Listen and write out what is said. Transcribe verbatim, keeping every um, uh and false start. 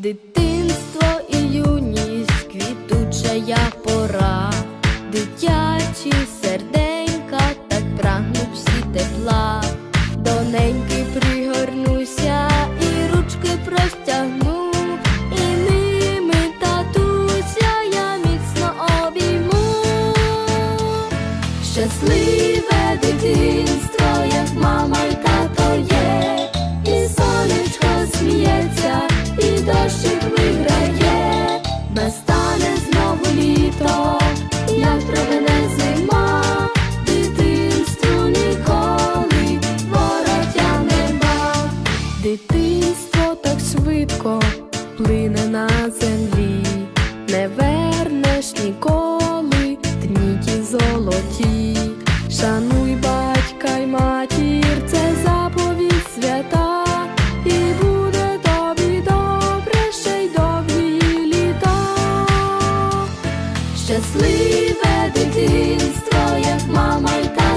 Дитинство і юність, квітучая пора, дитячі серденька так прагнуть всі тепла. До неньки пригорнуся і ручки простягну, і ними татуся я міцно обійму. Щасливе дитинство, як мама й тато є, і сонечко сміється, і дощик виграє. Настане знову літо, як промине зима, дитинству ніколи вороття нема. Дитинство так швидко плине на землі, не вернеш ніколи дні ті золоті. Шануй батька й матір, це заповідь свята, і буде тобі добре ще й довгі літа. Щасливе дитинство, як мама й тато.